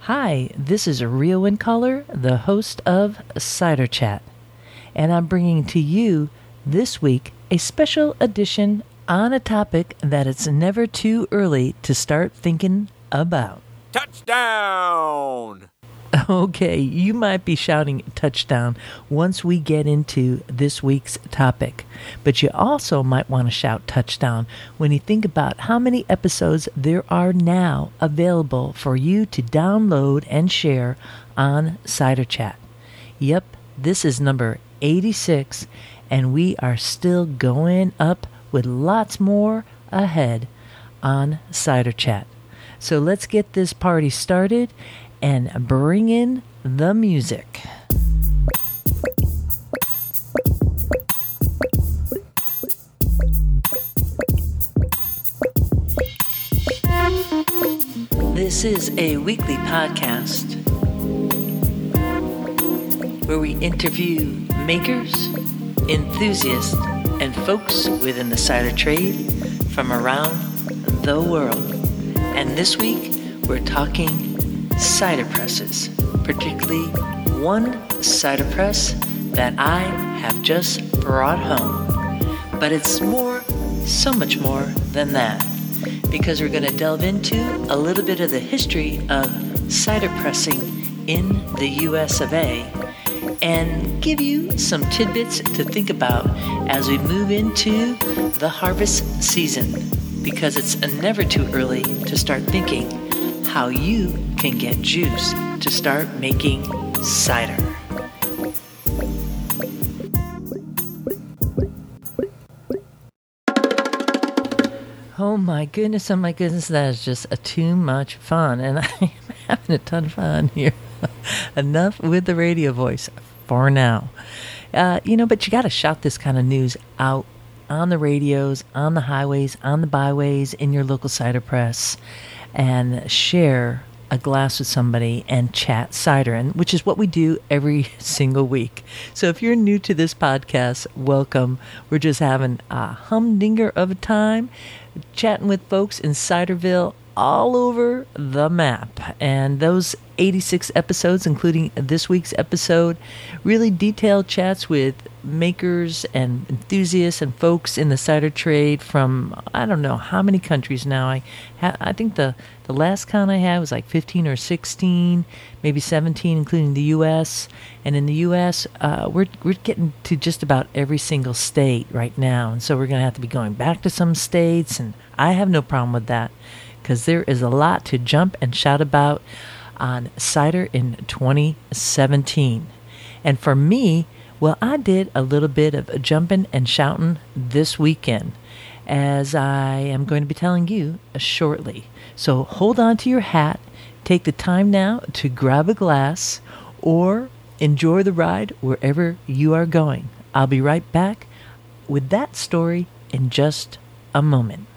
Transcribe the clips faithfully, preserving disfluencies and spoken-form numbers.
Hi, this is Rio Wincaller, the host of Cider Chat, and I'm bringing to you this week a special edition on a topic that it's never too early to start thinking about. Touchdown! Okay, you might be shouting touchdown once we get into this week's topic, but you also might want to shout touchdown when you think about how many episodes there are now available for you to download and share on Cider Chat. Yep, this is number eighty-six, and we are still going up with lots more ahead on Cider Chat. So let's get this party started and bring in the music. This is a weekly podcast where we interview makers, enthusiasts, and folks within the cider trade from around the world. And this week, we're talking cider presses, particularly one cider press that I have just brought home. But it's more, so much more than that, because we're going to delve into a little bit of the history of cider pressing in the U S of A and give you some tidbits to think about as we move into the harvest season, because it's never too early to start thinking how you can get juice to start making cider. Oh my goodness, oh my goodness, that is just a too much fun, and I'm having a ton of fun here. Enough with the radio voice for now. Uh, you know, but you got to shout this kind of news out on the radios, on the highways, on the byways, in your local cider press, and share a glass with somebody and chat cider, and which is what we do every single week. So if you're new to this podcast, welcome. We're just having a humdinger of a time chatting with folks in Ciderville all over the map. And those eighty-six episodes, including this week's episode, really detailed chats with makers and enthusiasts and folks in the cider trade from I don't know how many countries now. I ha- I think the, the last count I had was like fifteen or sixteen, maybe seventeen, including the U S. And in the U S, uh, we're we're getting to just about every single state right now. And so we're going to have to be going back to some states, and I have no problem with that, because there is a lot to jump and shout about on cider in twenty seventeen. And for me, well, I did a little bit of jumping and shouting this weekend, as I am going to be telling you shortly. So hold on to your hat, take the time now to grab a glass, or enjoy the ride wherever you are going. I'll be right back with that story in just a moment.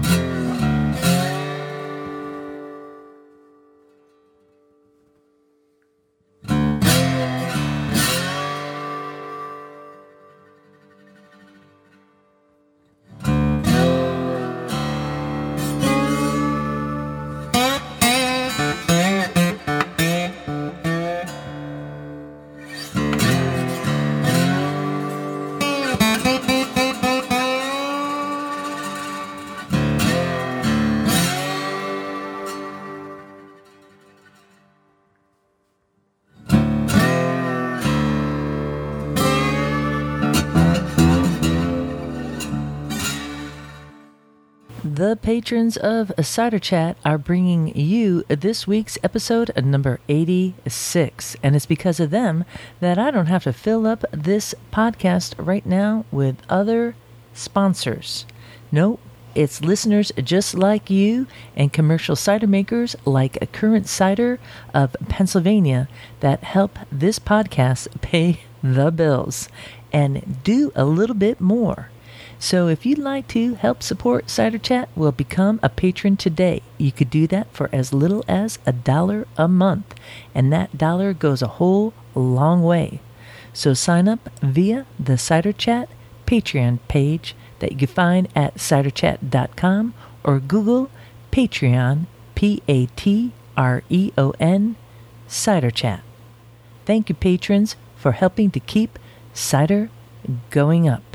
The patrons of Cider Chat are bringing you this week's episode number eighty-six, and it's because of them that I don't have to fill up this podcast right now with other sponsors. Nope, it's listeners just like you and commercial cider makers like Current Cider of Pennsylvania that help this podcast pay the bills and do a little bit more. So if you'd like to help support Cider Chat, well, become a patron today. You could do that for as little as a dollar a month, and that dollar goes a whole long way. So sign up via the Cider Chat Patreon page that you can find at cider chat dot com or Google Patreon, P A T R E O N, Cider Chat. Thank you, patrons, for helping to keep cider going up.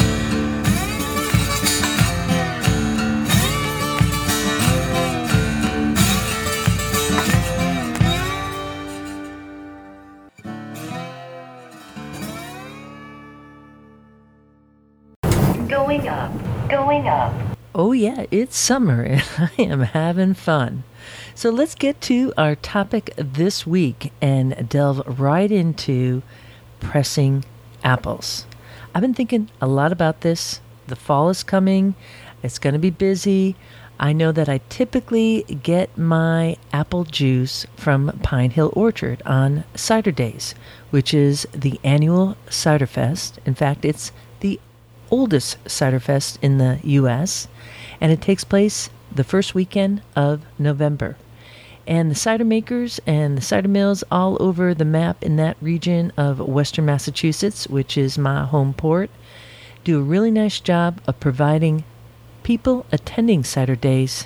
Going up, going up. Oh yeah, it's summer and I am having fun. So let's get to our topic this week and delve right into pressing apples. I've been thinking a lot about this. The fall is coming. It's going to be busy. I know that I typically get my apple juice from Pine Hill Orchard on Cider Days, which is the annual Cider Fest. In fact, it's the oldest cider fest in the U S, and it takes place the first weekend of November. And the cider makers and the cider mills all over the map in that region of western Massachusetts, which is my home port, do a really nice job of providing people attending Cider Days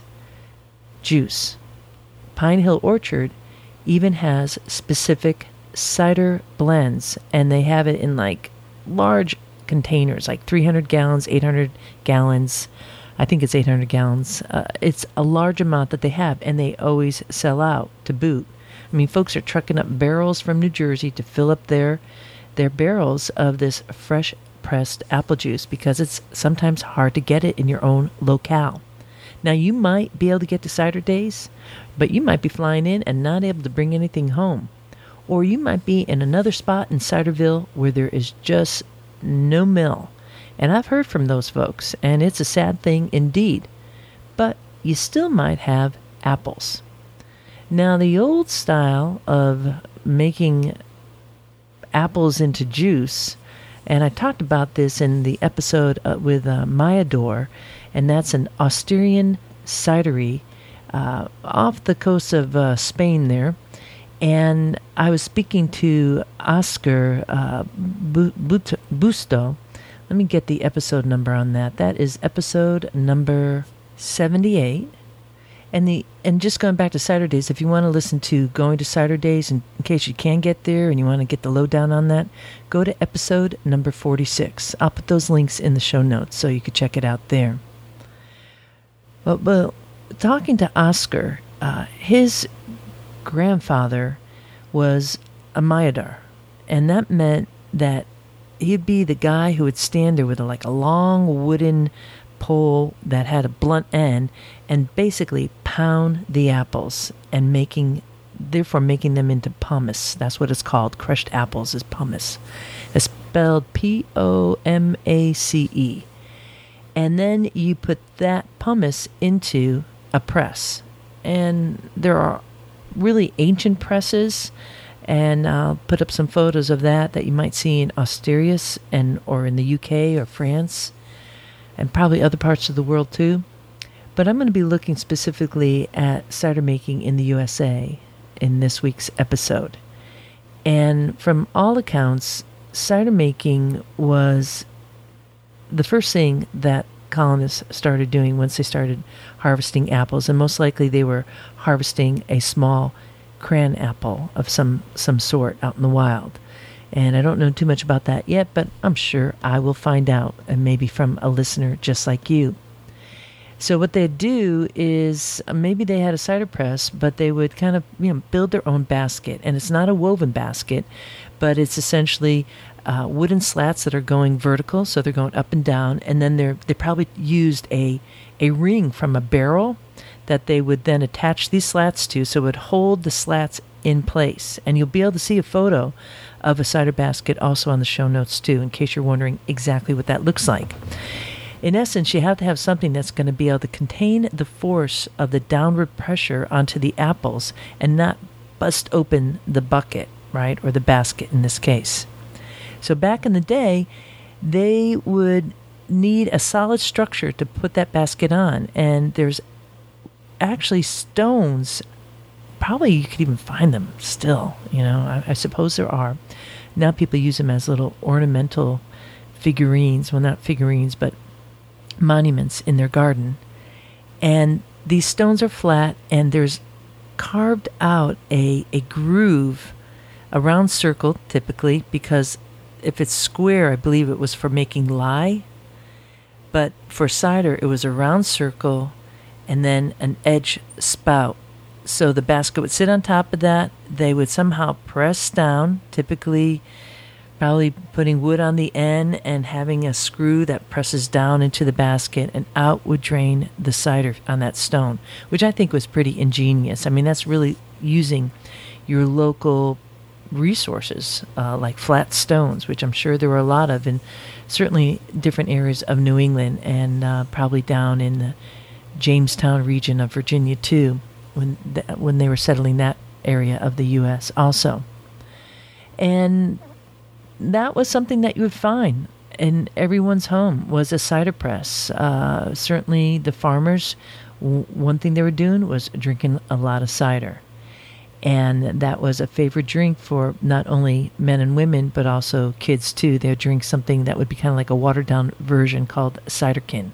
juice. Pine Hill Orchard even has specific cider blends, and they have it in like large containers, like three hundred gallons, eight hundred gallons. I think it's eight hundred gallons. Uh, it's a large amount that they have, and they always sell out to boot. I mean, folks are trucking up barrels from New Jersey to fill up their their barrels of this fresh pressed apple juice because it's sometimes hard to get it in your own locale. Now, you might be able to get to Cider Days, but you might be flying in and not able to bring anything home. Or you might be in another spot in Ciderville where there is just no mill. And I've heard from those folks, and it's a sad thing indeed. But you still might have apples. Now, the old style of making apples into juice, and I talked about this in the episode uh, with uh, Mayador, and that's an Asturian cidery uh, off the coast of uh, Spain there. And I was speaking to Oscar uh, Busto. Let me get the episode number on that. That is episode number seventy-eight. And the and just going back to Cider Days, if you want to listen to Going to Cider Days, in, in case you can get there and you want to get the lowdown on that, go to episode number forty-six. I'll put those links in the show notes so you can check it out there. Well, well talking to Oscar, uh, his grandfather was a Mayador, and that meant that he'd be the guy who would stand there with a, like a long wooden pole that had a blunt end and basically pound the apples and making therefore making them into pomace. That's what it's called. Crushed apples is pomace. It's spelled P O M A C E. And then you put that pomace into a press. And there are really ancient presses, and I'll put up some photos of that that you might see in Asturias and or in the U K or France and probably other parts of the world too. But I'm going to be looking specifically at cider making in the U S A in this week's episode. And from all accounts, cider making was the first thing that colonists started doing once they started harvesting apples, and most likely they were harvesting a small cran apple of some some sort out in the wild. And I don't know too much about that yet, but I'm sure I will find out, and maybe from a listener just like you. So what they'd do is maybe they had a cider press, but they would kind of, you know, build their own basket. And it's not a woven basket, but it's essentially uh, wooden slats that are going vertical, so they're going up and down. And then they're they probably used a a ring from a barrel that they would then attach these slats to, so it would hold the slats in place. And you'll be able to see a photo of a cider basket also on the show notes too, in case you're wondering exactly what that looks like. In essence, you have to have something that's going to be able to contain the force of the downward pressure onto the apples and not bust open the bucket, right, or the basket in this case. So back in the day, they would need a solid structure to put that basket on, and there's actually stones. Probably you could even find them still, you know, I, I suppose there are. Now people use them as little ornamental figurines, well, not figurines, but monuments in their garden. And these stones are flat, and there's carved out a, a groove, a round circle typically, because if it's square, I believe it was for making lye. But for cider, it was a round circle and then an edge spout. So the basket would sit on top of that. They would somehow press down, typically probably putting wood on the end and having a screw that presses down into the basket, and out would drain the cider on that stone, which I think was pretty ingenious. I mean, that's really using your local resources, uh, like flat stones, which I'm sure there were a lot of in certainly different areas of New England, and uh, probably down in the Jamestown region of Virginia too, when th- when they were settling that area of the U S also. And that was something that you would find in everyone's home, was a cider press. Uh, certainly the farmers, w- one thing they were doing was drinking a lot of cider. And that was a favorite drink for not only men and women, but also kids too. They would drink something that would be kind of like a watered down version called ciderkin.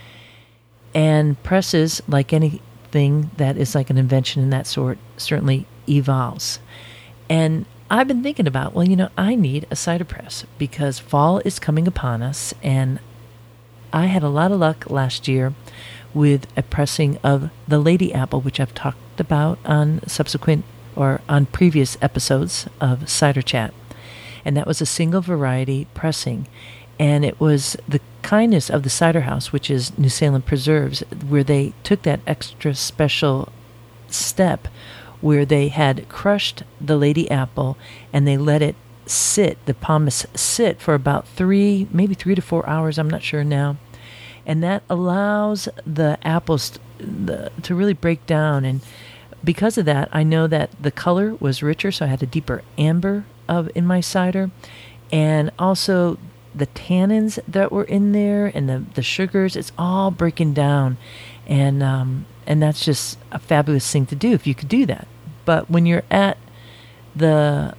And presses, like anything that is like an invention in that sort, certainly evolves. And I've been thinking about, well, you know, I need a cider press because fall is coming upon us, and I had a lot of luck last year with a pressing of the Lady Apple, which I've talked about on subsequent or on previous episodes of Cider Chat. And that was a single variety pressing. And it was the kindness of the cider house, which is New Salem Preserves, where they took that extra special step where they had crushed the Lady Apple and they let it sit, the pomace sit for about three, maybe three to four hours, I'm not sure now. And that allows the apples to, the, to really break down. And because of that, I know that the color was richer, so I had a deeper amber of in my cider. And also the tannins that were in there and the, the sugars, it's all breaking down. And um, and that's just a fabulous thing to do if you could do that. But when you're at the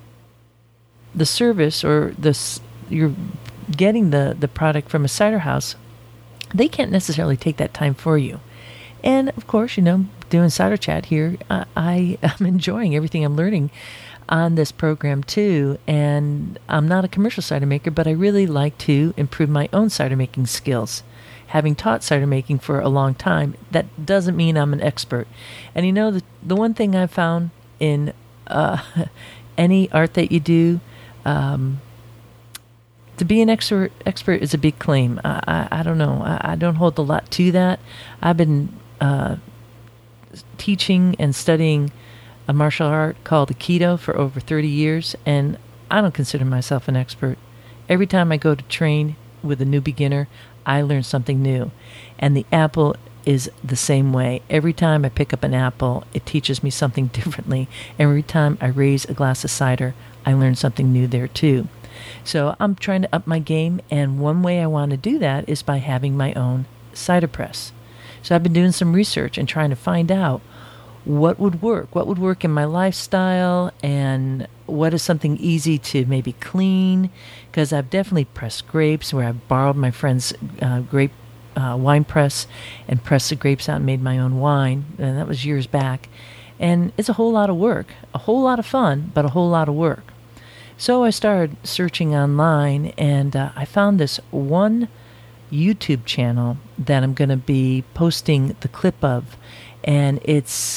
the service or this, you're getting the, the product from a cider house, they can't necessarily take that time for you. And of course, you know, doing Cider Chat here, uh, I am enjoying everything I'm learning on this program too. And I'm not a commercial cider maker, but I really like to improve my own cider making skills. Having taught cider making for a long time, that doesn't mean I'm an expert. And you know, the, the one thing I've found in uh, any art that you do, um, to be an expert expert is a big claim. I, I, I don't know. I, I don't hold a lot to that. I've been uh, teaching and studying a martial art called Aikido for over thirty years, and I don't consider myself an expert. Every time I go to train with a new beginner, I learn something new. And the apple is the same way. Every time I pick up an apple, it teaches me something differently. Every time I raise a glass of cider, I learn something new there too. So I'm trying to up my game, and one way I want to do that is by having my own cider press. So I've been doing some research and trying to find out what would work, what would work in my lifestyle, and what is something easy to maybe clean, because I've definitely pressed grapes where I've borrowed my friend's uh, grape uh, wine press and pressed the grapes out and made my own wine, and that was years back. And it's a whole lot of work, a whole lot of fun, but a whole lot of work. So I started searching online, and uh, I found this one YouTube channel that I'm going to be posting the clip of, and it's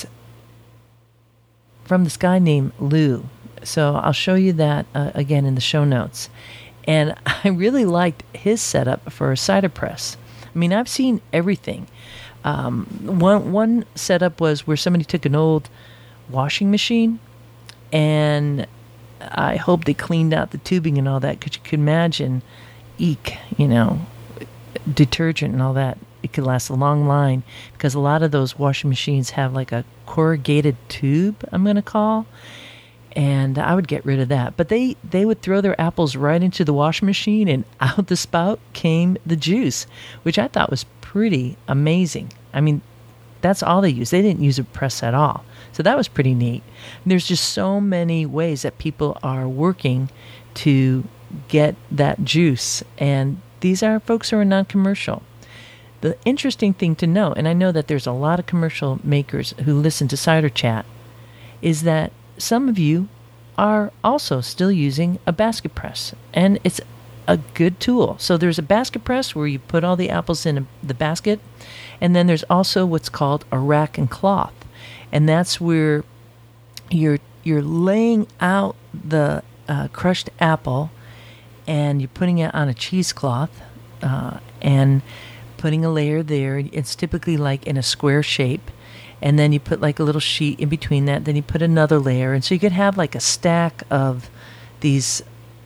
from this guy named Lou. So I'll show you that uh, again in the show notes. And I really liked his setup for a cider press. I mean, I've seen everything. Um, one one setup was where somebody took an old washing machine, and I hope they cleaned out the tubing and all that, because you could imagine, eek, you know, detergent and all that. It could last a long line, because a lot of those washing machines have like a corrugated tube, I'm going to call, and I would get rid of that. But they, they would throw their apples right into the washing machine, and out the spout came the juice, which I thought was pretty amazing. I mean, that's all they used. They didn't use a press at all. So that was pretty neat. And there's just so many ways that people are working to get that juice. And these are folks who are non-commercial. The interesting thing to know, and I know that there's a lot of commercial makers who listen to Cider Chat, is that some of you are also still using a basket press, and it's a good tool. So there's a basket press where you put all the apples in a, the basket, and then there's also what's called a rack and cloth, and that's where you're you're laying out the uh, crushed apple, and you're putting it on a cheesecloth, uh, and putting a layer there. It's typically like in a square shape, and then you put like a little sheet in between that. Then you put another layer, and so you could have like a stack of these.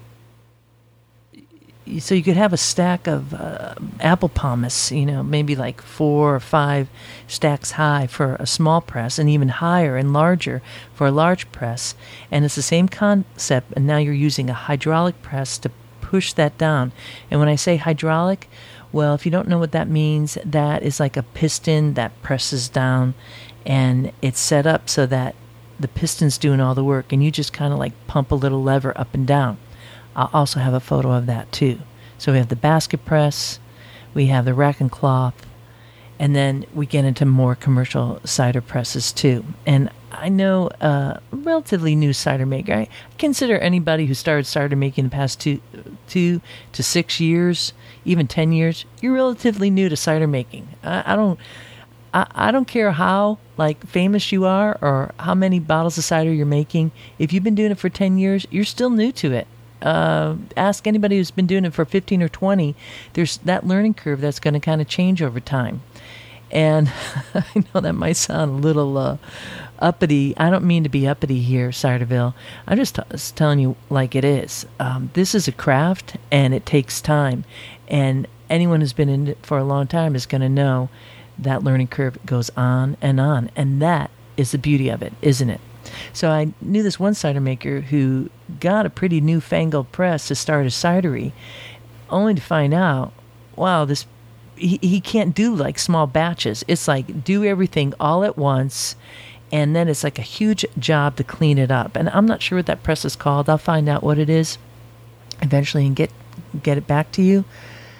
So you could have a stack of uh, apple pomace, you know, maybe like four or five stacks high for a small press, and even higher and larger for a large press. And it's the same concept, and now you're using a hydraulic press to push that down. And when I say hydraulic, well, if you don't know what that means, that is like a piston that presses down, and it's set up so that the piston's doing all the work, and you just kind of like pump a little lever up and down. I'll also have a photo of that too. So we have the basket press, we have the rack and cloth, and then we get into more commercial cider presses too. And I know a relatively new cider maker. I consider anybody who started cider making in the past two, two to six years, even ten years, you're relatively new to cider making. I, I don't, I, I don't care how like famous you are or how many bottles of cider you're making. If you've been doing it for ten years, you're still new to it. Uh, ask anybody who's been doing it for fifteen or twenty. There's that learning curve that's going to kind of change over time. And I know that might sound a little uh, uppity. I don't mean to be uppity here, Ciderville. I'm just t- telling you like it is. Um, this is a craft, and it takes time. And anyone who's been in it for a long time is going to know that learning curve goes on and on. And that is the beauty of it, isn't it? So I knew this one cider maker who got a pretty newfangled press to start a cidery, only to find out, wow, this he, he can't do like small batches. It's like do everything all at once, and then it's like a huge job to clean it up. And I'm not sure what that press is called. I'll find out what it is eventually and get get it back to you.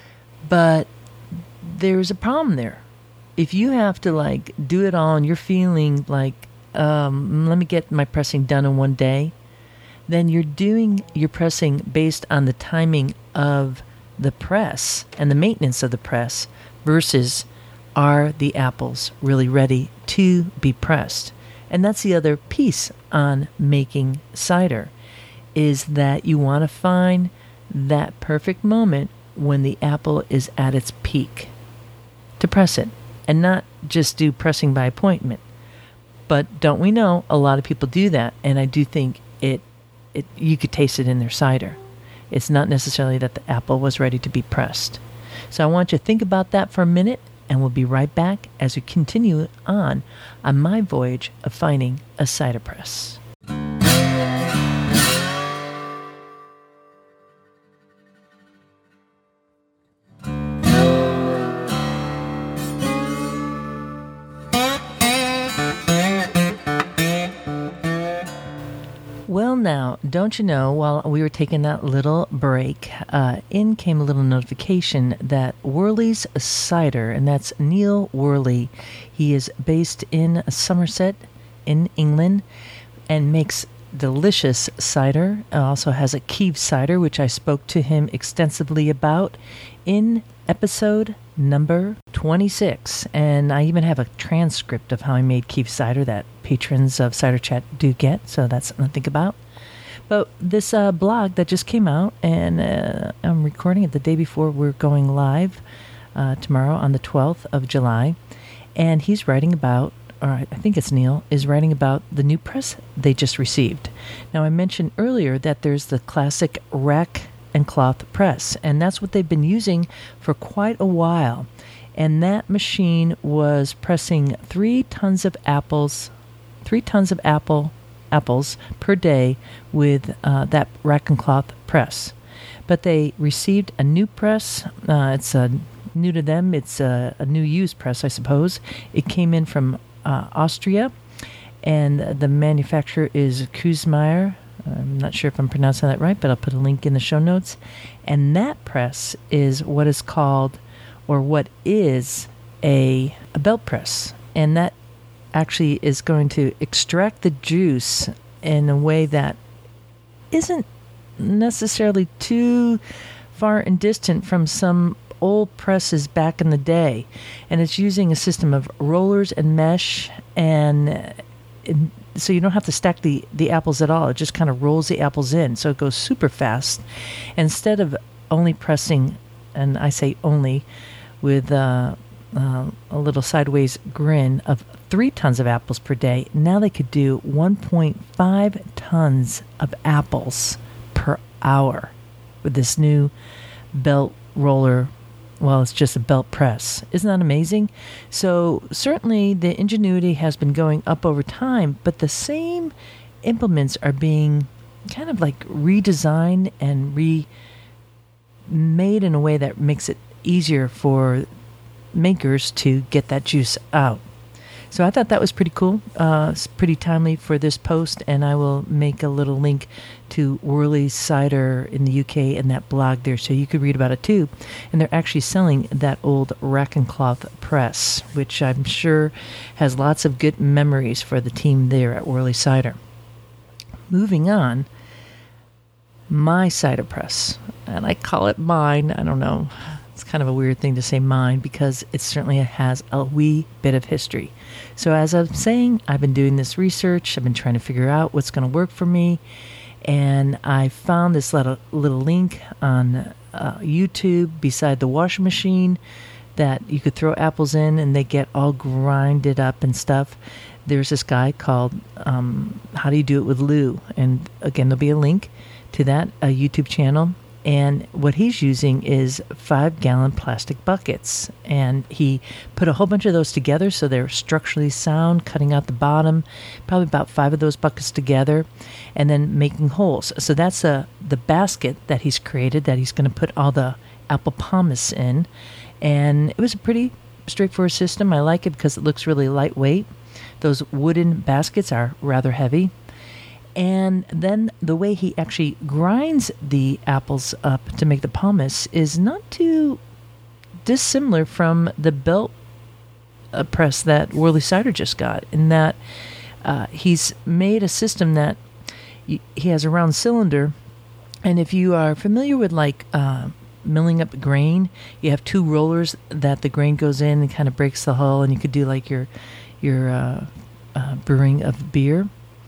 But there's a problem there. If you have to like do it all and you're feeling like Um, let me get my pressing done in one day, then you're doing your pressing based on the timing of the press and the maintenance of the press versus are the apples really ready to be pressed. And that's the other piece on making cider, is that you want to find that perfect moment when the apple is at its peak to press it, and not just do pressing by appointment. But don't we know a lot of people do that, and I do think it, it you could taste it in their cider. It's not necessarily that the apple was ready to be pressed. So I want you to think about that for a minute, and we'll be right back as we continue on on my voyage of finding a cider press. Well, now, don't you know, while we were taking that little break, uh, in came a little notification that Worley's Cider, and that's Neil Worley. He is based in Somerset, in England, and makes delicious cider. Also has a Keeve cider, which I spoke to him extensively about in episode number twenty-six. And I even have a transcript of how I made Keeve cider that patrons of Cider Chat do get, so that's something to think about. But this uh, blog that just came out, and uh, I'm recording it the day before we're going live uh, tomorrow on the twelfth of July, and he's writing about, or I think it's Neil, is writing about the new press they just received. Now, I mentioned earlier that there's the classic rack and cloth press, and that's what they've been using for quite a while. And that machine was pressing three tons of apples, three tons of apple apples per day with uh, that rack and cloth press. But they received a new press. Uh, it's uh, new to them. It's a, a new used press, I suppose. It came in from uh, Austria, and the manufacturer is Kuzmeyer. I'm not sure if I'm pronouncing that right, but I'll put a link in the show notes. And that press is what is called, or what is, a, a belt press, and that actually is going to extract the juice in a way that isn't necessarily too far and distant from some old presses back in the day. And it's using a system of rollers and mesh, and and so you don't have to stack the, the apples at all. It just kind of rolls the apples in, so it goes super fast. Instead of only pressing, and I say only with uh, uh, a little sideways grin, of three tons of apples per day, now they could do one point five tons of apples per hour with this new belt roller. Well, it's just a belt press. Isn't that amazing? So certainly the ingenuity has been going up over time, but the same implements are being kind of like redesigned and remade in a way that makes it easier for makers to get that juice out. So I thought that was pretty cool. Uh, it's pretty timely for this post, and I will make a little link to Worley Cider in the U K and that blog there, so you could read about it too. And they're actually selling that old rack and cloth press, which I'm sure has lots of good memories for the team there at Worley Cider. Moving on, my cider press, and I call it mine. I don't know. It's kind of a weird thing to say mine because it certainly has a wee bit of history. So as I'm saying, I've been doing this research. I've been trying to figure out what's going to work for me. And I found this little, little link on uh, YouTube beside the washing machine that you could throw apples in and they get all grinded up and stuff. There's this guy called um, How Do You Do It With Lou? And again, there'll be a link to that uh, YouTube channel. And what he's using is five-gallon plastic buckets. And he put a whole bunch of those together so they're structurally sound, cutting out the bottom, probably about five of those buckets together, and then making holes. So that's a, the basket that he's created that he's going to put all the apple pomace in. And it was a pretty straightforward system. I like it because it looks really lightweight. Those wooden baskets are rather heavy. And then the way he actually grinds the apples up to make the pomace is not too dissimilar from the belt uh, press that Worley Cider just got, in that uh, he's made a system that y- he has a round cylinder, and if you are familiar with like uh, milling up grain, you have two rollers that the grain goes in and kind of breaks the hull, and you could do like your your uh, uh, brewing of beer.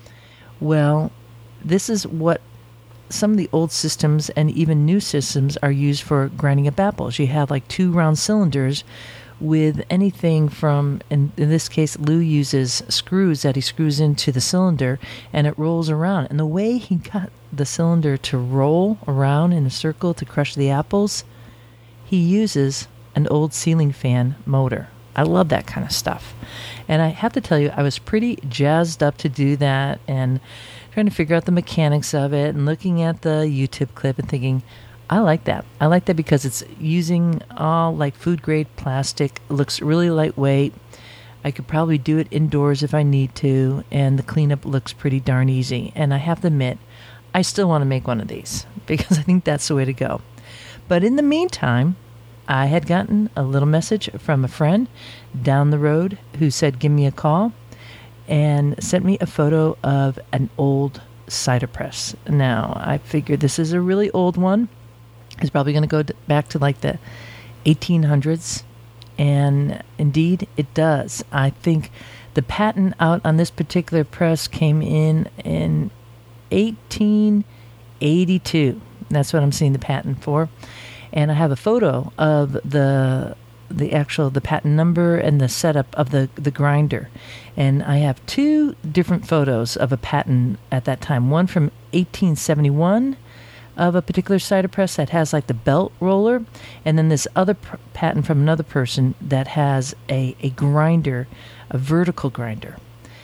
Well, this is what some of the old systems and even new systems are used for grinding up apples. You have like two round cylinders with anything from, in, in this case, Lou uses screws that he screws into the cylinder and it rolls around. And the way he got the cylinder to roll around in a circle to crush the apples, he uses an old ceiling fan motor. I love that kind of stuff. And I have to tell you, I was pretty jazzed up to do that and trying to figure out the mechanics of it and looking at the YouTube clip and thinking, I like that. I like that because it's using all like food grade plastic. It looks really lightweight. I could probably do it indoors if I need to, and the cleanup looks pretty darn easy. And I have to admit, I still want to make one of these because I think that's the way to go. But in the meantime, I had gotten a little message from a friend down the road who said, give me a call, and sent me a photo of an old cider press. Now, I figured this is a really old one. It's probably going to go back to like the eighteen hundreds. And indeed, it does. I think the patent out on this particular press came in in eighteen eighty-two. That's what I'm seeing the patent for. And I have a photo of the the actual the patent number and the setup of the, the grinder. And I have two different photos of a patent at that time. One from eighteen seventy-one of a particular cider press that has like the belt roller, and then this other pr- patent from another person that has a, a grinder, a vertical grinder.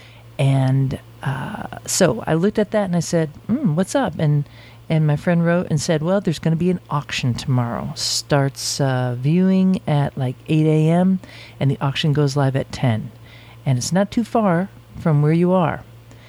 And uh, so I looked at that and I said, mm, what's up? And And my friend wrote and said, well, there's going to be an auction tomorrow. Starts uh, viewing at like eight a.m. and the auction goes live at ten. And it's not too far from where you are.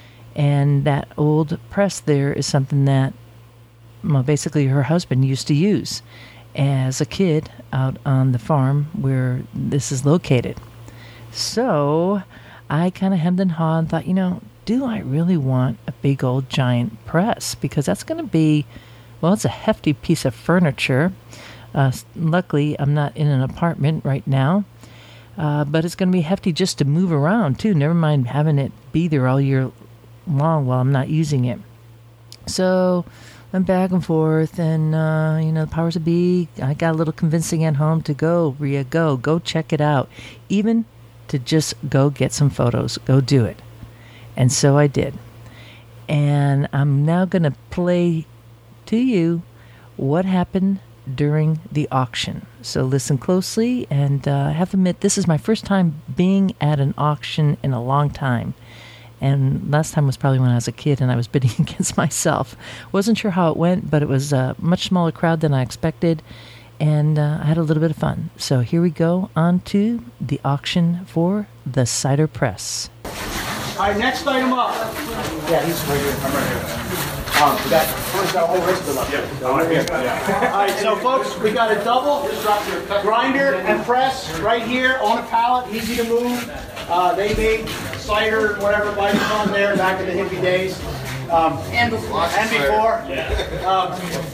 And that old press there is something that, well, basically her husband used to use. as a kid out on the farm where this is located. So I kind of hemmed and hawed and thought, you know, do I really want a big old giant press? Because that's going to be, well, it's a hefty piece of furniture. Uh, luckily, I'm not in an apartment right now, uh, but it's going to be hefty just to move around, too. Never mind having it be there all year long while I'm not using it. So went back and forth, and, uh, you know, the powers that be, I got a little convincing at home to go, Rhea, go, go check it out. Even to just go get some photos, go do it. And so I did. And I'm now going to play to you what happened during the auction. So listen closely, and uh, I have to admit, this is my first time being at an auction in a long time. And last time was probably when I was a kid and I was bidding against myself. Wasn't sure how it went, but it was a much smaller crowd than I expected, and uh, I had a little bit of fun. So here we go on to the auction for the cider press. All right, next item up. Yeah, he's right here. I'm right here. Um, we got, we got a whole list of them. Yeah. All right, so folks, we got a double grinder and press right here on a pallet, easy to move. Uh, they made cider, whatever might have come there back in the hippie days. Um, and before. And before. Um,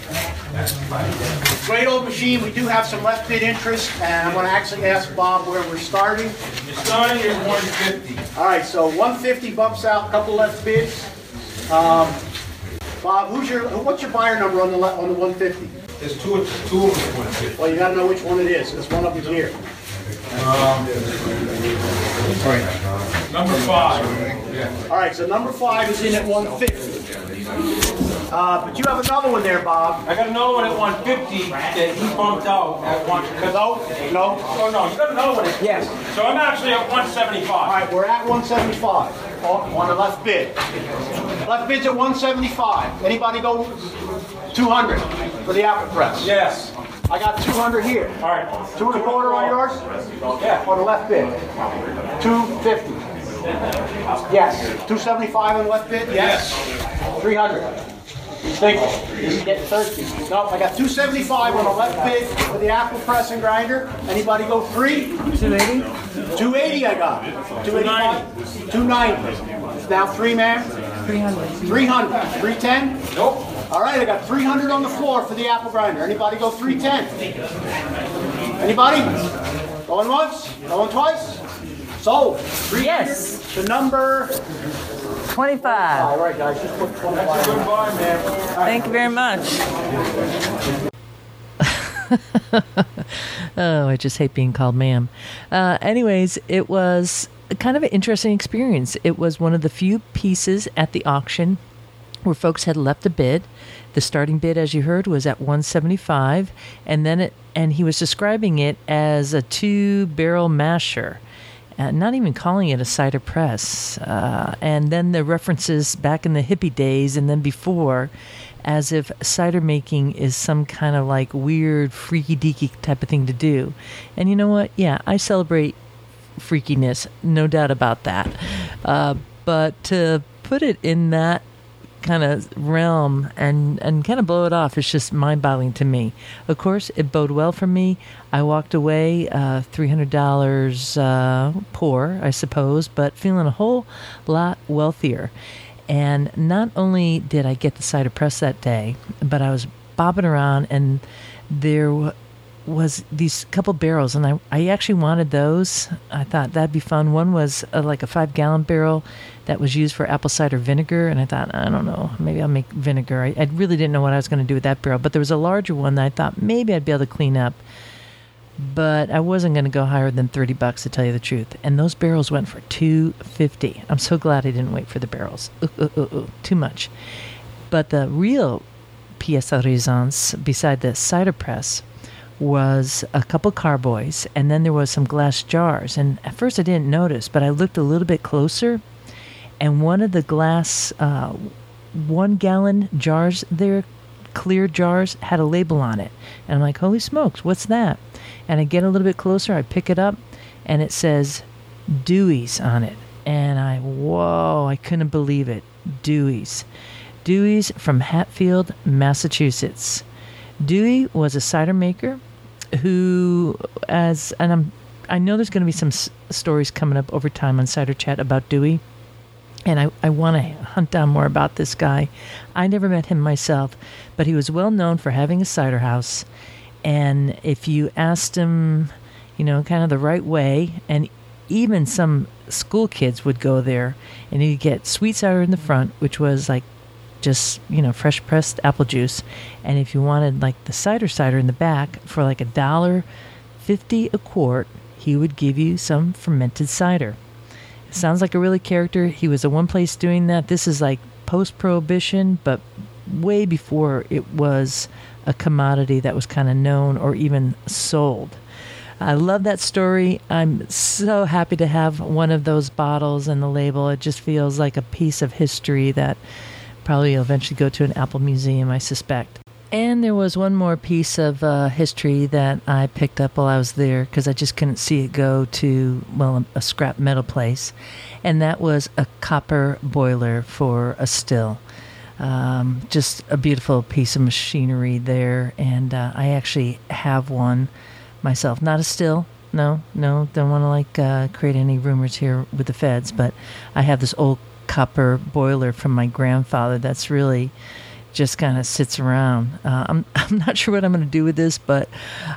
great old machine. We do have some left bid interest, and I'm going to actually ask Bob where we're starting. You're starting at one fifty. All right, so one fifty bumps out, a couple left bids. Um, Bob, who's your what's your buyer number on the le- on the one fifty? There's two, two of them at one fifty. Well, you got to know which one it is. There's one of them here. Um, number five. Yeah. All right, so number five is in at one fifty. Uh, but you have another one there, Bob. I got another one at one fifty that he bumped out at one. No, no. Oh no, you got another one. Yes. So I'm actually at one seventy-five. All right, we're at one seventy-five on, on the left bid. Left bid's at one seventy-five. Anybody go two hundred for the apple press? Yes. I got two hundred here. All right. Two and a quarter on yours? Yeah. On the left bid. two fifty. Yes. two seventy-five on the left bid? Yes. three hundred. He's thinking. He's getting thirsty. No, I got two seventy-five on the left bid for the apple press and grinder. Anybody go three? two eighty? two eighty I got. two eighty-five? two ninety. Now three, ma'am? three hundred. three hundred. three ten? Nope. All right, I got three hundred on the floor for the apple grinder. Anybody go three ten? Anybody? Going once? Going twice? Sold. Yes. The number twenty-five. All right, guys, just put twenty-five. Goodbye, man. Thank you very much. Oh, I just hate being called ma'am. Uh, anyways, it was kind of an interesting experience. It was one of the few pieces at the auction where folks had left a bid. The starting bid, as you heard, was at one seventy-five, and then it, and he was describing it as a two-barrel masher. Uh, not even calling it a cider press. Uh, and then the references back in the hippie days and then before, as if cider making is some kind of like weird, freaky-deaky type of thing to do. And you know what? Yeah, I celebrate freakiness, no doubt about that. Uh, but to put it in that kind of realm and, and kind of blow it off is just mind-boggling to me. Of course, it bode well for me. I walked away uh, three hundred dollars uh, poor, I suppose, but feeling a whole lot wealthier. And not only did I get the cider press that day, but I was bobbing around, and there w- was these couple barrels, and I, I actually wanted those. I thought that'd be fun. One was a, like a five-gallon barrel that was used for apple cider vinegar, and I thought, I don't know, maybe I'll make vinegar. I, I really didn't know what I was going to do with that barrel, but there was a larger one that I thought maybe I'd be able to clean up, but I wasn't going to go higher than thirty bucks, to tell you the truth. And those barrels went for two fifty. I'm so glad I didn't wait for the barrels. Ooh, ooh, ooh, ooh, too much. But the real pièce de résistance, beside the cider press, was a couple carboys, and then there was some glass jars. And at first I didn't notice, but I looked a little bit closer, and one of the glass uh, one-gallon jars there, clear jars, had a label on it. And I'm like, holy smokes, what's that? And I get a little bit closer, I pick it up, and it says Dewey's on it. And I, whoa, I couldn't believe it. Dewey's. Dewey's from Hatfield, Massachusetts. Dewey was a cider maker who, as and I'm, I know there's going to be some s- stories coming up over time on Cider Chat about Dewey, and I, I want to hunt down more about this guy. I never met him myself, but he was well known for having a cider house, and if you asked him, you know, kind of the right way, and even some school kids would go there, and you'd get sweet cider in the front, which was like just, you know, fresh pressed apple juice. And if you wanted like the cider cider in the back for like a dollar fifty a quart, he would give you some fermented cider. It sounds like a really character. He was the one place doing that. This is like post-prohibition, but way before it was a commodity that was kind of known or even sold. I love that story. I'm so happy to have one of those bottles and the label. It just feels like a piece of history that probably will eventually go to an Apple museum, I suspect. And there was one more piece of uh, history that I picked up while I was there because I just couldn't see it go to, well, a scrap metal place. And that was a copper boiler for a still. Um, just a beautiful piece of machinery there. And uh, I actually have one myself. Not a still. No, no, don't want to like uh, create any rumors here with the feds. But I have this old copper boiler from my grandfather that's really just kind of sits around. Uh, I'm I'm not sure what I'm going to do with this, but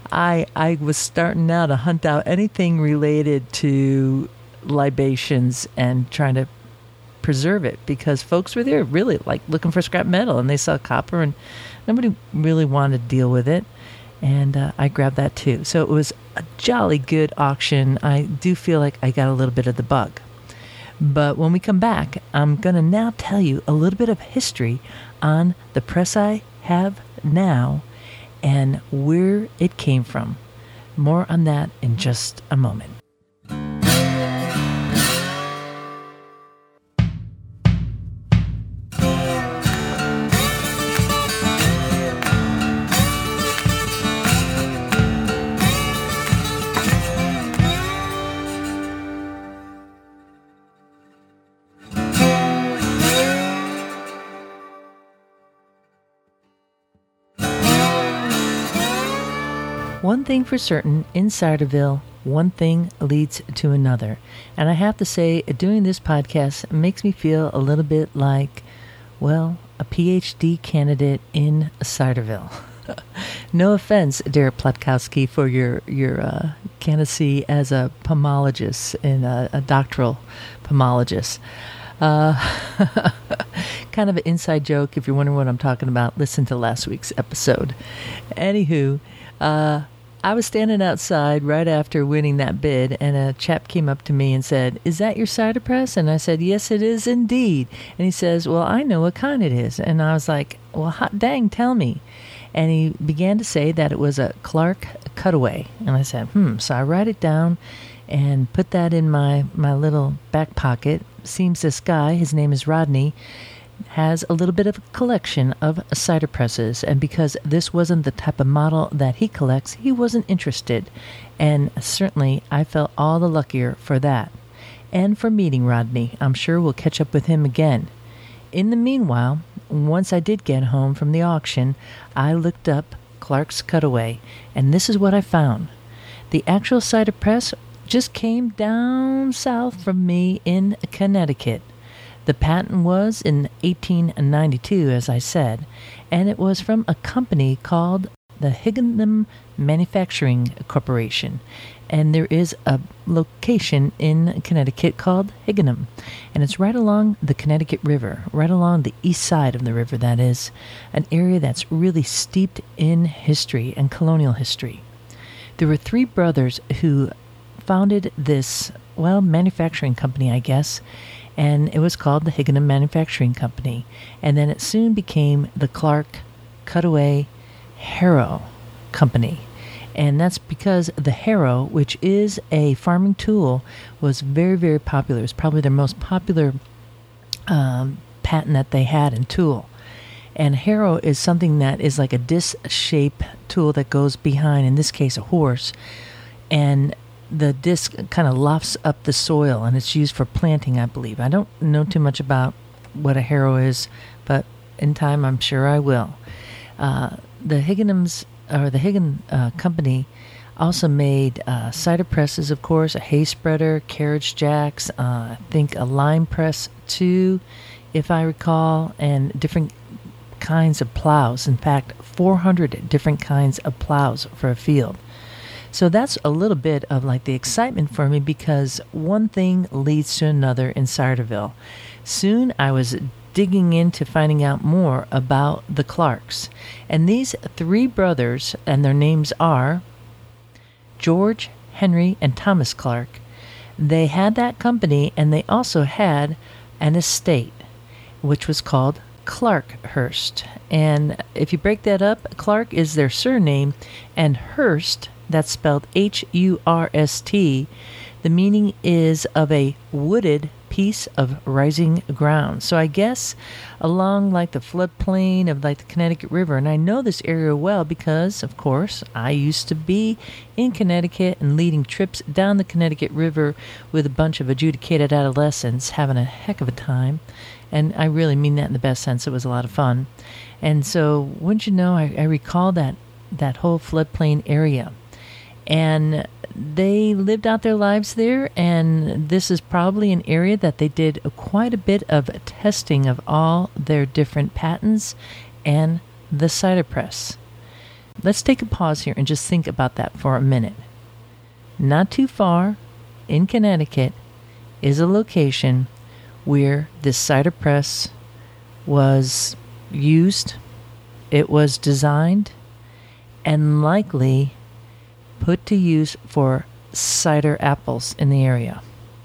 I I was starting now to hunt out anything related to libations and trying to preserve it because folks were there really like looking for scrap metal and they saw copper and nobody really wanted to deal with it. And uh, I grabbed that too. So it was a jolly good auction. I do feel like I got a little bit of the bug. But when we come back, I'm going to now tell you a little bit of history on the press I have now and where it came from. More on that in just a moment. One thing for certain, in Ciderville, one thing leads to another. And I have to say, doing this podcast makes me feel a little bit like, well, a P H D candidate in Ciderville. No offense, Derek Plutkowski, for your, your uh, candidacy as a pomologist and a, a doctoral pomologist. Uh, kind of an inside joke. If you're wondering what I'm talking about, listen to last week's episode. Anywho, uh, I was standing outside right after winning that bid, and a chap came up to me and said, "Is that your cider press?" And I said, "Yes, it is indeed." And he says, "Well, I know what kind it is." And I was like, "Well, hot dang, tell me." And he began to say that it was a Clark Cutaway. And I said, hmm. So I write it down and put that in my, my little back pocket. Seems this guy, his name is Rodney, has a little bit of a collection of cider presses, and because this wasn't the type of model that he collects, he wasn't interested, and certainly I felt all the luckier for that, and for meeting Rodney. I'm sure we'll catch up with him again. In the meanwhile, once I did get home from the auction, I looked up Clark's Cutaway, and this is what I found. The actual cider press just came down south from me in Connecticut. The patent was in eighteen ninety-two, as I said, and it was from a company called the Higginham Manufacturing Corporation. And there is a location in Connecticut called Higginham, and it's right along the Connecticut River, right along the east side of the river, that is, an area that's really steeped in history and colonial history. There were three brothers who founded this, well, manufacturing company, I guess, and it was called the Higginham Manufacturing Company. And then it soon became the Clark Cutaway Harrow Company. And that's because the harrow, which is a farming tool, was very, very popular. It's probably their most popular um, patent that they had in tool. And harrow is something that is like a disc-shaped tool that goes behind, in this case, a horse. And the disc kind of lofts up the soil, and it's used for planting, I believe. I don't know too much about what a harrow is, but in time I'm sure I will. Uh, the Higginham's, or the Higgin uh, Company also made uh, cider presses, of course, a hay spreader, carriage jacks, uh, I think a lime press too, if I recall, and different kinds of plows. In fact, four hundred different kinds of plows for a field. So that's a little bit of like the excitement for me, because one thing leads to another in Ciderville. Soon I was digging into finding out more about the Clarks. And these three brothers, and their names are George, Henry, and Thomas Clark, they had that company, and they also had an estate, which was called Clarkhurst. And if you break that up, Clark is their surname, and Hurst, that's spelled H U R S T, the meaning is of a wooded piece of rising ground. So I guess along like the floodplain of like the Connecticut River, and I know this area well because, of course, I used to be in Connecticut and leading trips down the Connecticut River with a bunch of adjudicated adolescents, having a heck of a time. And I really mean that in the best sense. It was a lot of fun. And so, wouldn't you know, I, I recall that, that whole floodplain area. And they lived out their lives there, and this is probably an area that they did quite a bit of testing of all their different patents and the cider press. Let's take a pause here and just think about that for a minute. Not too far in Connecticut is a location where this cider press was used, it was designed, and likely put to use for cider apples in the area.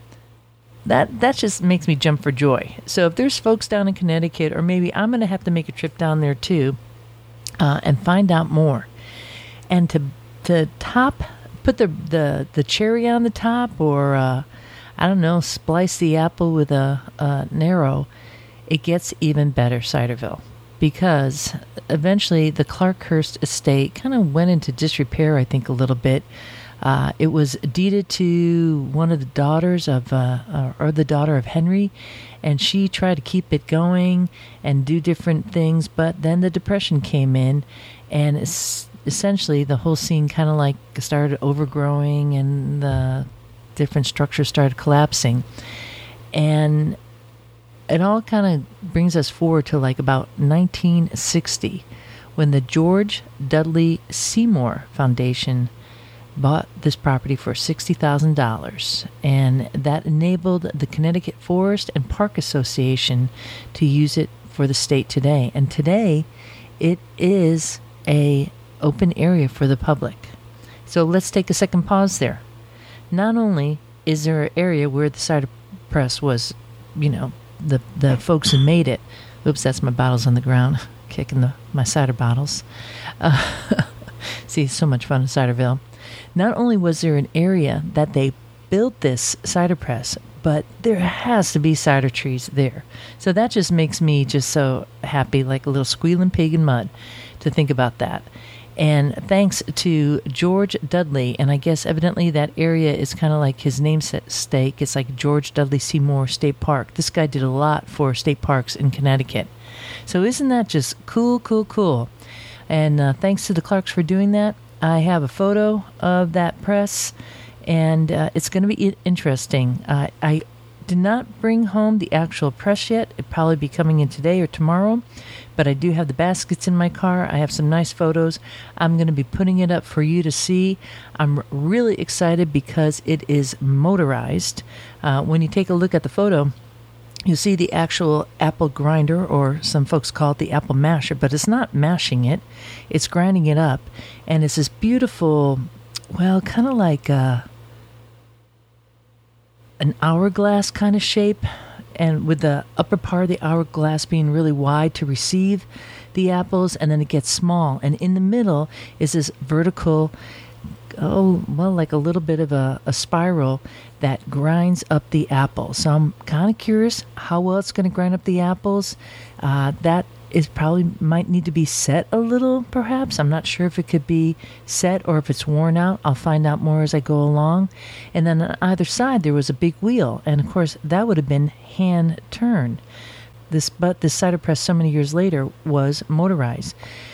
That that just makes me jump for joy. So if there's folks down in Connecticut, or maybe I'm going to have to make a trip down there too, uh, and find out more. And to to top, put the the, the cherry on the top, or uh, I don't know, splice the apple with a, a narrow, it gets even better, Ciderville. Because eventually the Clarkhurst estate kind of went into disrepair, I think, a little bit. Uh, it was deeded to one of the daughters of, uh, or the daughter of Henry, and she tried to keep it going and do different things, but then the Depression came in, and es- essentially the whole scene kind of like started overgrowing, and the different structures started collapsing. And it all kind of brings us forward to like about nineteen sixty, when the George Dudley Seymour Foundation bought this property for sixty thousand dollars, and that enabled the Connecticut Forest and Park Association to use it for the state today. And today, it is a open area for the public. So let's take a second pause there. Not only is there an area where the cider press was, you know, the the folks who made it. Oops, that's my bottles on the ground, kicking the my cider bottles. Uh, see, so much fun in Ciderville. Not only was there an area that they built this cider press, but there has to be cider trees there. So that just makes me just so happy, like a little squealing pig in mud, to think about that. And thanks to George Dudley, and I guess evidently that area is kind of like his namesake. It's like George Dudley Seymour State Park. This guy did a lot for state parks in Connecticut. So isn't that just cool, cool, cool? And uh, thanks to the Clarks for doing that. I have a photo of that press, and uh, it's going to be interesting. Uh, I did not bring home the actual press yet. It'll probably be coming in today or tomorrow. But I do have the baskets in my car. I have some nice photos. I'm going to be putting it up for you to see. I'm really excited because it is motorized. Uh, when you take a look at the photo, you'll see the actual apple grinder, or some folks call it the apple masher, but it's not mashing it. It's grinding it up. And it's this beautiful, well, kind of like a, an hourglass kind of shape, and with the upper part of the hourglass being really wide to receive the apples, and then it gets small. And in the middle is this vertical, oh, well, like a little bit of a, a spiral that grinds up the apple. So I'm kind of curious how well it's going to grind up the apples. Uh, that is probably might need to be set a little, perhaps. I'm not sure if it could be set or if it's worn out. I'll find out more as I go along. And then on either side, there was a big wheel. And, of course, that would have been hand-turned. This, but this cider press so many years later was motorized.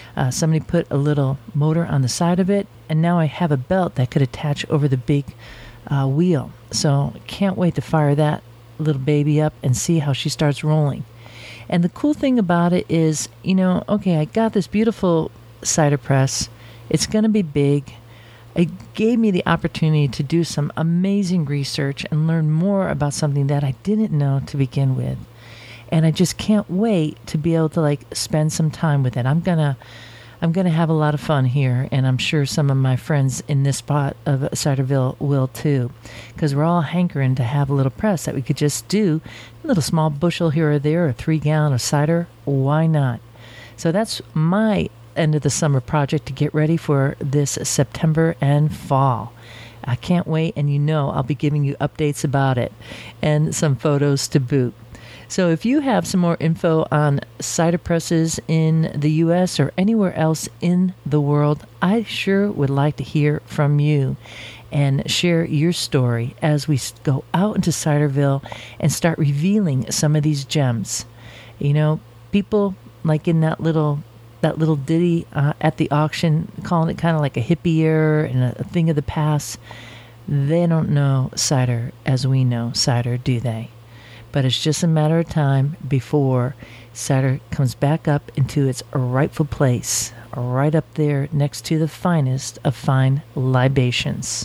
Uh, somebody put a little motor on the side of it, and now I have a belt that could attach over the big uh, wheel. So can't wait to fire that little baby up and see how she starts rolling. And the cool thing about it is, you know, okay, I got this beautiful cider press. It's going to be big. It gave me the opportunity to do some amazing research and learn more about something that I didn't know to begin with. And I just can't wait to be able to like spend some time with it. I'm going to I'm going to have a lot of fun here, and I'm sure some of my friends in this spot of Ciderville will too, because we're all hankering to have a little press that we could just do a little small bushel here or there, or three gallon of cider. Why not? So that's my end of the summer project to get ready for this September and fall. I can't wait, and you know I'll be giving you updates about it and some photos to boot. So if you have some more info on cider presses in the U S or anywhere else in the world, I sure would like to hear from you and share your story as we go out into Ciderville and start revealing some of these gems. You know, people like in that little that little ditty uh, at the auction, calling it kind of like a hippie era and a, a thing of the past. They don't know cider as we know cider, do they? But it's just a matter of time before cider comes back up into its rightful place, right up there next to the finest of fine libations.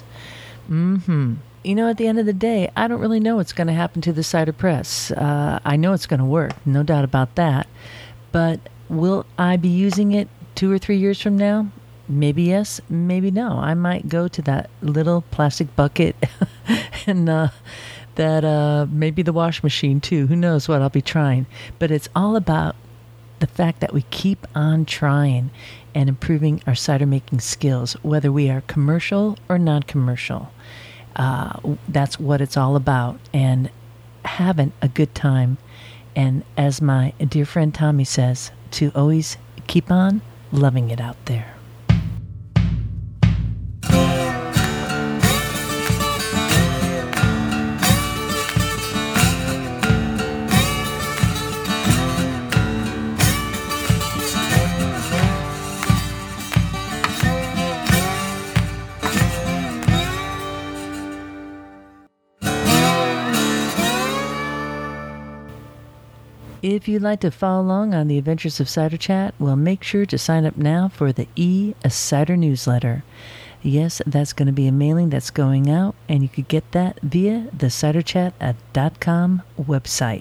Mm-hmm. You know, at the end of the day, I don't really know what's going to happen to the cider press. Uh, I know it's going to work, no doubt about that. But will I be using it two or three years from now? Maybe yes, maybe no. I might go to that little plastic bucket and uh, that uh, maybe the wash machine too. Who knows what I'll be trying. But it's all about the fact that we keep on trying and improving our cider making skills, whether we are commercial or non-commercial. Uh, that's what it's all about. And having a good time. And as my dear friend Tommy says, to always keep on loving it out there. If you'd like to follow along on the adventures of Cider Chat, well, make sure to sign up now for the e-Cider newsletter. Yes, that's going to be a mailing that's going out, and you could get that via the cider chat dot com website.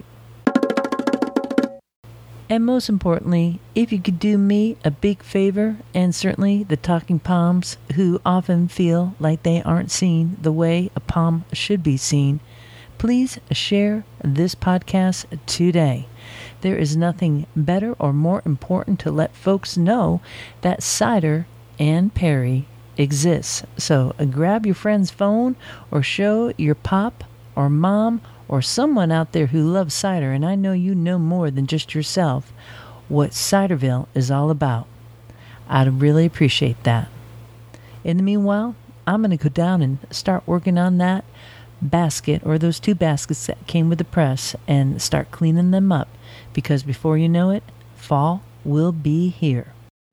And most importantly, if you could do me a big favor, and certainly the Talking Palms, who often feel like they aren't seen the way a palm should be seen, please share this podcast today. There is nothing better or more important to let folks know that Cider and Perry exists. So uh, grab your friend's phone or show your pop or mom or someone out there who loves cider, and I know you know more than just yourself, what Ciderville is all about. I'd really appreciate that. In the meanwhile, I'm going to go down and start working on that basket, or those two baskets that came with the press, and start cleaning them up, because before you know it, fall will be here.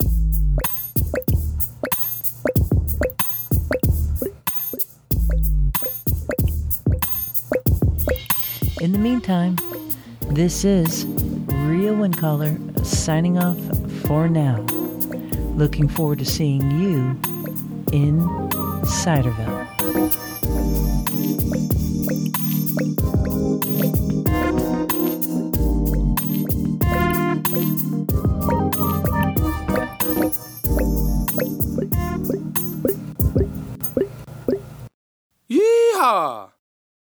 In the meantime, this is Real Wind Color signing off for now. Looking forward to seeing you in Ciderville. Yeehaw!